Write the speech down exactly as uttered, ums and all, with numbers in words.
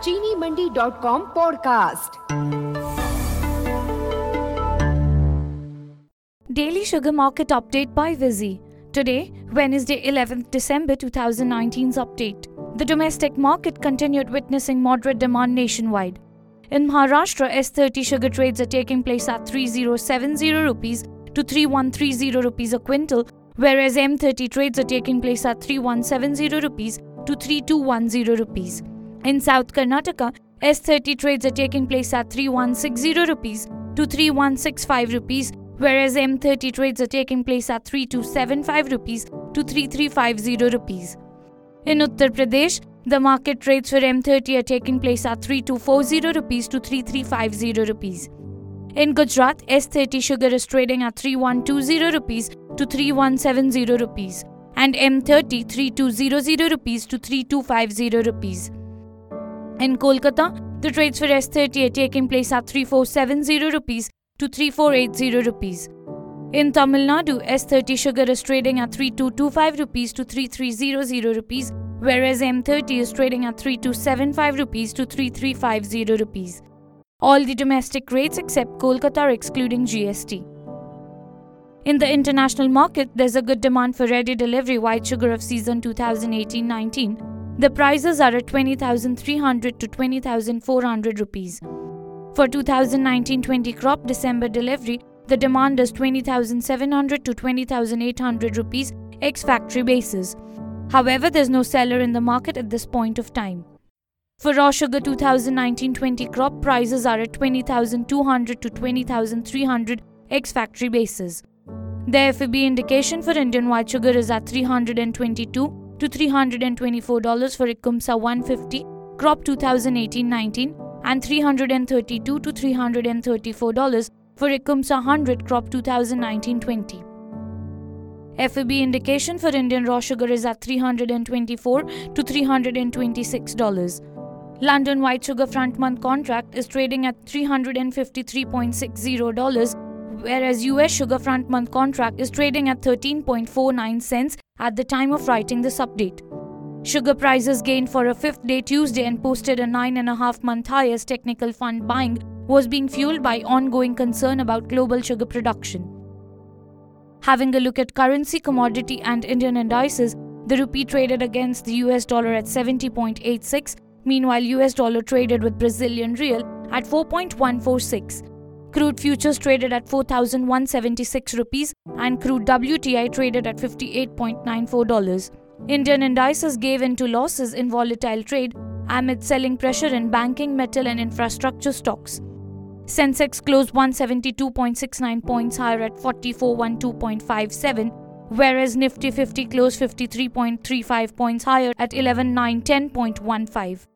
चीनी Mandi dot com podcast. Daily Sugar Market Update by Vizzy. Today, Wednesday eleventh December twenty nineteen's update. The domestic market continued witnessing moderate demand nationwide. In Maharashtra, S thirty sugar trades are taking place at three thousand seventy rupees to three thousand one hundred thirty rupees a quintal, whereas M thirty trades are taking place at three thousand one hundred seventy rupees to three thousand two hundred ten rupees. In South Karnataka, S thirty trades are taking place at three thousand one hundred sixty rupees to three thousand one hundred sixty-five rupees, whereas M thirty trades are taking place at three thousand two hundred seventy-five rupees to three thousand three hundred fifty rupees. In Uttar Pradesh, the market trades for M thirty are taking place at three thousand two hundred forty rupees to three thousand three hundred fifty rupees. In Gujarat, S thirty sugar is trading at three thousand one hundred twenty rupees to three thousand one hundred seventy rupees, and M thirty three thousand two hundred rupees to three thousand two hundred fifty rupees. In Kolkata, the trades for S thirty are taking place at three thousand four hundred seventy rupees to three thousand four hundred eighty rupees. In Tamil Nadu, S thirty sugar is trading at three thousand two hundred twenty-five rupees to three thousand three hundred rupees, whereas M thirty is trading at three thousand two hundred seventy-five rupees to three thousand three hundred fifty rupees. All the domestic rates except Kolkata are excluding G S T. In the international market, there's a good demand for ready delivery white sugar of season twenty eighteen nineteen. The prices are at twenty thousand three hundred to twenty thousand four hundred rupees. For twenty nineteen twenty crop December delivery, the demand is twenty thousand seven hundred to twenty thousand eight hundred rupees ex-factory basis. However, there's no seller in the market at this point of time. For raw sugar twenty nineteen twenty crop, prices are at twenty thousand two hundred to twenty thousand three hundred ex-factory basis. The F E B indication for Indian white sugar is at three hundred twenty-two to three hundred twenty-four dollars for Ikumsa one fifty crop twenty eighteen nineteen and three hundred thirty-two to three hundred thirty-four dollars for Ikumsa one hundred crop twenty nineteen twenty. F E B indication for Indian raw sugar is at three hundred twenty-four to three hundred twenty-six dollars. London white sugar front month contract is trading at three hundred fifty-three point six zero dollars, whereas U S sugar front month contract is trading at thirteen point four nine cents at the time of writing this update. Sugar prices gained for a fifth day Tuesday and posted a nine and a half month high as technical fund buying was being fueled by ongoing concern about global sugar production. Having a look at currency, commodity and Indian indices, the rupee traded against the U S dollar at seventy point eight six, meanwhile U S dollar traded with Brazilian real at four point one four six. Crude futures traded at four thousand one hundred seventy-six rupees and crude W T I traded at fifty-eight point nine four dollars. Indian indices gave in to losses in volatile trade amid selling pressure in banking, metal and infrastructure stocks. Sensex closed one hundred seventy-two point six nine points higher at forty-four twelve point five seven, whereas Nifty fifty closed fifty-three point three five points higher at eleven nine ten point one five.